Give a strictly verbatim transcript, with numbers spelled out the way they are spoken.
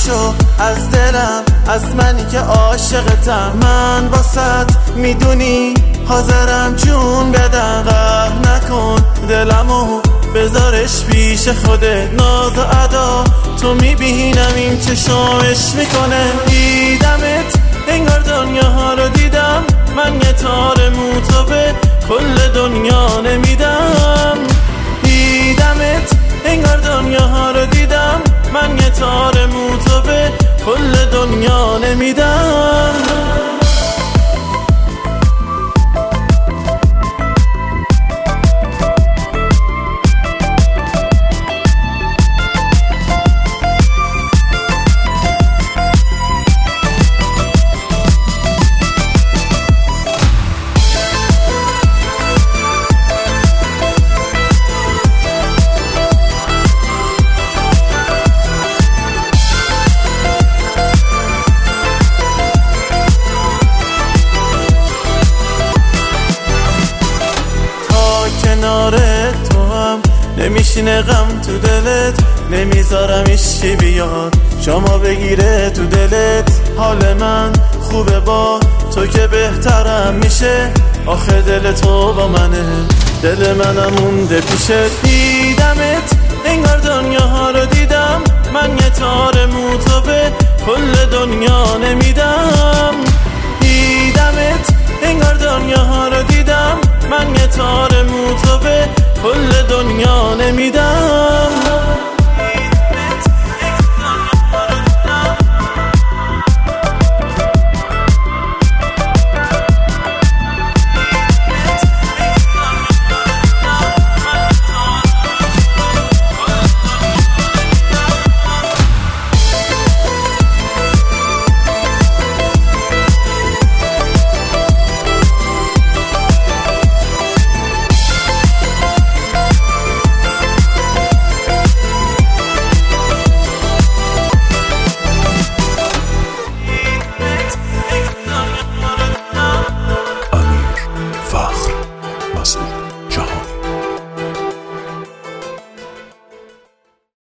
شو از دلم، از منی که عاشقتم. من باست میدونی حاضرم جون بدم. قهر نکن دلمو بذارش پیش خودت. ناز و ادا تو میبینم این چشمش میکنه. دیدمت انگار دنیا رو دیدم. من یه تار موتو به کل دنیا نمیدم. دیدمت انگار دنیا رو دیدم. من یه تار موتو به کل دنیا نمیدم. کنار تو هم نمیشینه غم تو دلت. نمیذارم ایشکی بیاد شما بگیره تو دلت. حال من خوبه با تو که بهترم میشه. آخه دل تو با منه، دل منم مونده پیشت. دیدمت انگار دنیا رو دیدم. من یه تار موتو به کل دنیا نمیدم. دیدمت انگار دنیا رو دیدم. من یه تار موتو به کل دنیا نمیدم.